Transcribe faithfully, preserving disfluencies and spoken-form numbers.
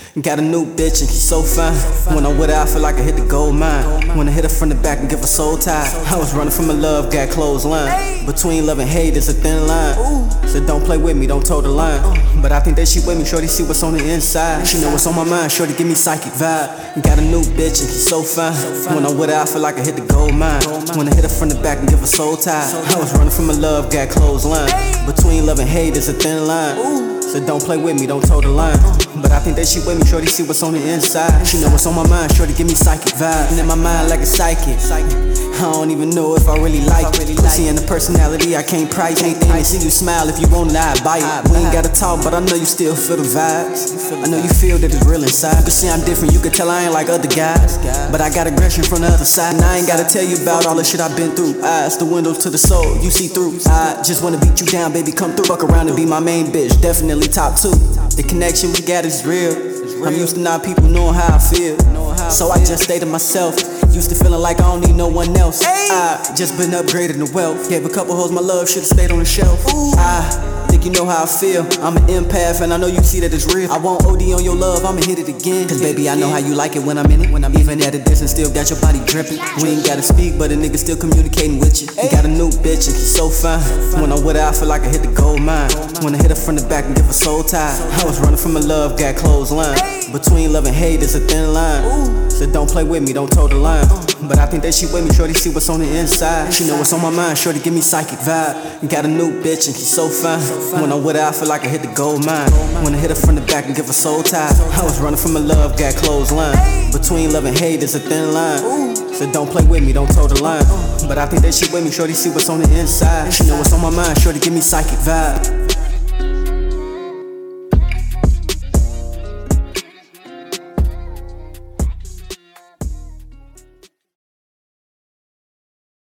Got a new bitch and she's so fine. When I'm with her, I feel like I hit the gold mine. When I hit her from the back and give her soul tie. I was running from a love, got clothesline. Between love and hate, it's a thin line. So don't play with me, don't toe the line. But I think that she with me, shorty see what's on the inside. She know what's on my mind, shorty give me psychic vibe. Got a new bitch and she's so fine. When I'm with her, I feel like I hit the gold mine. When I hit her from the back and give her soul tie. I was running from a love, got clothesline. Between love and hate, it's a thin line. So don't play with me, don't toe the line. But I think that she with me, shorty see what's on the inside. She know what's on my mind, shorty give me psychic vibes. And in my mind like a psychic, I don't even know if I really like it. Pussy and the personality, I can't price. Anything to see you smile, if you want it, I buy it. We ain't gotta talk, but I know you still feel the vibes. I know you feel that it's real inside. But see I'm different, you can tell I ain't like other guys. But I got aggression from the other side. And I ain't gotta tell you about all the shit I've been through. Eyes, the windows to the soul, you see through. I just wanna beat you down, baby, come through. Fuck around and be my main bitch, definitely top two. The connection we got is real. I'm used to not people knowing how I feel. So I just stay to myself. Used to feeling like I don't need no one else. I just been upgraded in wealth. Gave a couple hoes my love, should've stayed on the shelf. I think you know how I feel. I'm an empath and I know you see that it's real. I won't O D on your love, I'ma hit it again. Cause baby I know how you like it when I'm in it. When I'm even at a distance, still got your body dripping. We ain't gotta speak, but a nigga still communicating with you. You got a new bitch and she's so fine. When I'm with her, I feel like I hit the gold mine. When I hit her from the back and give her soul tie. I was running from a love, got clothesline. Between love and hate, it's a thin line. So don't play with me, don't toe the line. But I think that she with me, shorty see what's on the inside. She know what's on my mind, shorty give me psychic vibe. Got a new bitch and she's so fine. When I'm with her, I feel like I hit the gold mine. When I hit her from the back and give her soul tie. I was running from a love, got clothesline. Between love and hate, it's a thin line. So don't play with me, don't toe the line. But I think that she with me, shorty see what's on the inside. She know what's on my mind, shorty give me psychic vibe.